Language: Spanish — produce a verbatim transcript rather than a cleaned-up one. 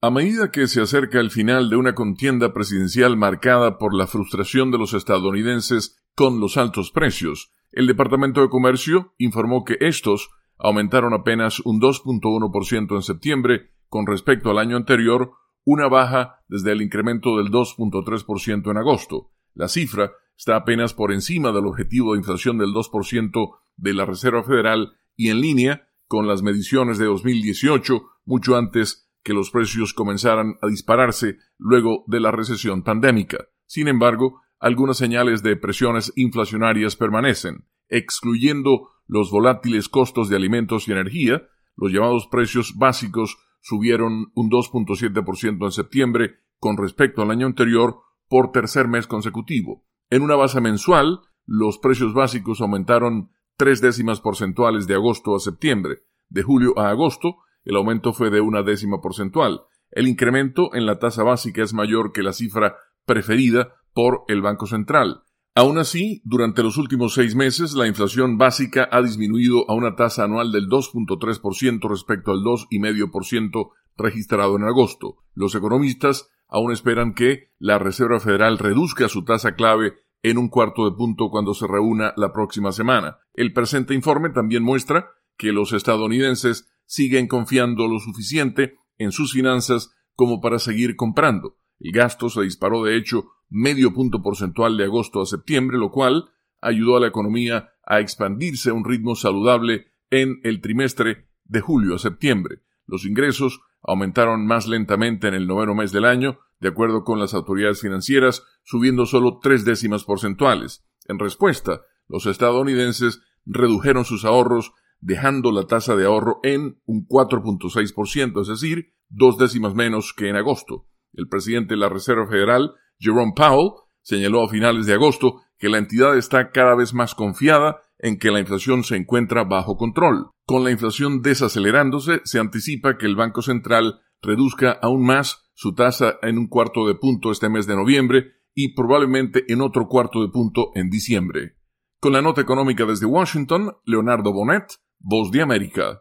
A medida que se acerca el final de una contienda presidencial marcada por la frustración de los estadounidenses con los altos precios, el Departamento de Comercio informó que estos aumentaron apenas un dos punto uno por ciento en septiembre con respecto al año anterior, una baja desde el incremento del dos punto tres por ciento en agosto. La cifra está apenas por encima del objetivo de inflación del dos por ciento de la Reserva Federal y en línea con las mediciones de dos mil dieciocho, mucho antes que los precios comenzaran a dispararse luego de la recesión pandémica. Sin embargo, algunas señales de presiones inflacionarias permanecen, excluyendo los volátiles costos de alimentos y energía. Los llamados precios básicos subieron un dos punto siete por ciento en septiembre con respecto al año anterior por tercer mes consecutivo. En una base mensual, los precios básicos aumentaron tres décimas porcentuales de agosto a septiembre. De julio a agosto, el aumento fue de una décima porcentual. El incremento en la tasa básica es mayor que la cifra preferida por el Banco Central. Aún así, durante los últimos seis meses, la inflación básica ha disminuido a una tasa anual del dos punto tres por ciento respecto al dos punto cinco por ciento registrado en agosto. Los economistas aún esperan que la Reserva Federal reduzca su tasa clave en un cuarto de punto cuando se reúna la próxima semana. El presente informe también muestra que los estadounidenses siguen confiando lo suficiente en sus finanzas como para seguir comprando. El gasto se disparó de hecho medio punto porcentual de agosto a septiembre, lo cual ayudó a la economía a expandirse a un ritmo saludable en el trimestre de julio a septiembre. Los ingresos aumentaron más lentamente en el noveno mes del año, de acuerdo con las autoridades financieras, subiendo solo tres décimas porcentuales. En respuesta, los estadounidenses redujeron sus ahorros, dejando la tasa de ahorro en un cuatro punto seis por ciento, es decir, dos décimas menos que en agosto. El presidente de la Reserva Federal, Jerome Powell, señaló a finales de agosto que la entidad está cada vez más confiada en que la inflación se encuentra bajo control. Con la inflación desacelerándose, se anticipa que el Banco Central reduzca aún más su tasa en un cuarto de punto este mes de noviembre y probablemente en otro cuarto de punto en diciembre. Con la nota económica desde Washington, Leonardo Bonet, Voz de América.